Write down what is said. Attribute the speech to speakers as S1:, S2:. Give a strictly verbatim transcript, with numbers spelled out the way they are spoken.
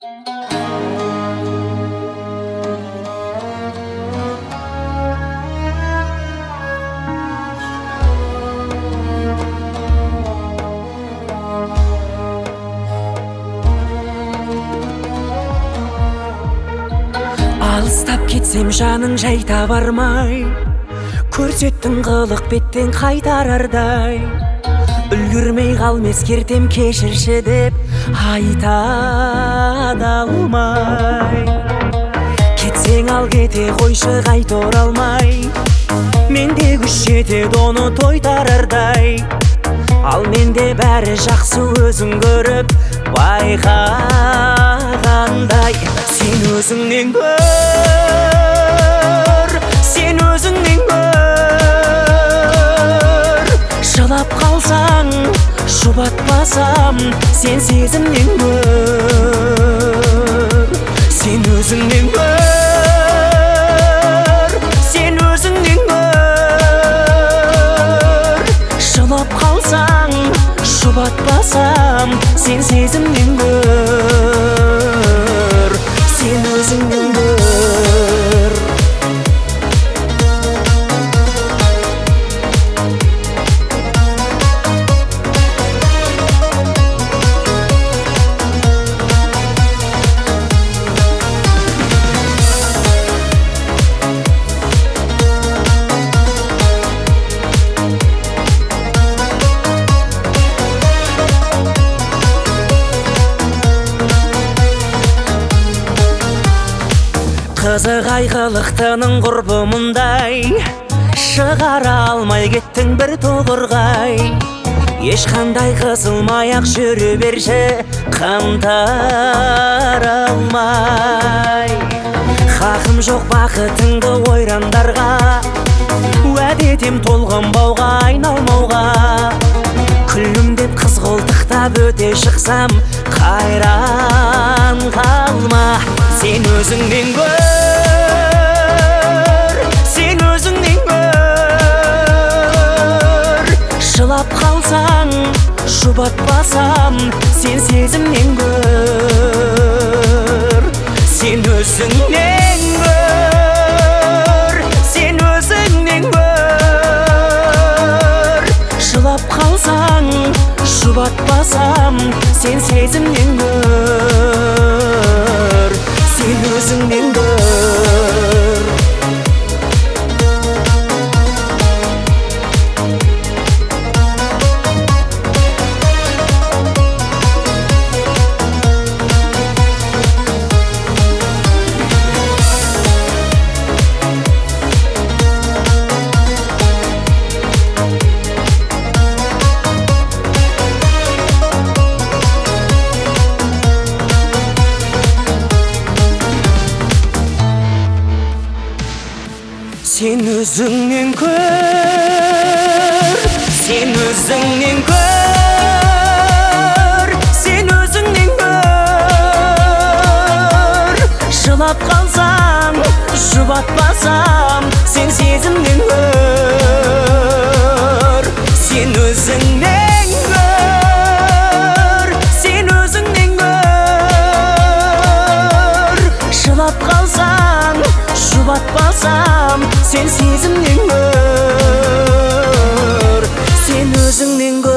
S1: Алыстап кетсем жаның жайта бармай, көрсеттің қылық беттен қайтарардай. Үлгірмей қалм ескертем кешірші деп айта да алмай. Кетсең ал кете қойшы қайта оралмай, менде күш жетеді оны тойтарардай. Ал менде бәрі жақсы өзің көріп байқағандай. Сен өзіңнен көр, сен өзіңнен көр. Жылап қалсаң жұбатпасам, сен сезімнен көр. Сен өзіңнен көр, сен өзіңнен көр. Жылап қалсаң жұбатпасам, сен сезімнен көр. Сен өзіңнен көр. Қызық айғылықтының құрбы мұндай, шығара алмай кеттің бір тоғырғай. Ешқандай қысылмай ақ жүре берші, қамтар алмай. Хақым жоқ бақытыңды ойрандарға, уәде етем толғанбауға, айналмауға. Күлімдеп қыз қолтықтап өте шықсам, қайран қалма. Сен өзіңнен көр, сен өзіңнен көр. Жылап қалсаң жұбатпасам, сен сезімнен көр. Сен өзіңнен көр, сен өзіңнен көр. Жылап қалсаң жұбатпасам, сен сезімнен көр. Сен өзіңнен көр. Сен өзіңнен көр, сен өзіңнен көр. Сен өзіңнен көр. Жылап қалсам, жұбатпасам, сен сезімнен көр. Сен өзіңнен көр, сен өзіңнен көр. Жылап қалсам, жұбатпасам, сен сезімнен көр. Сен өзіңнен көр.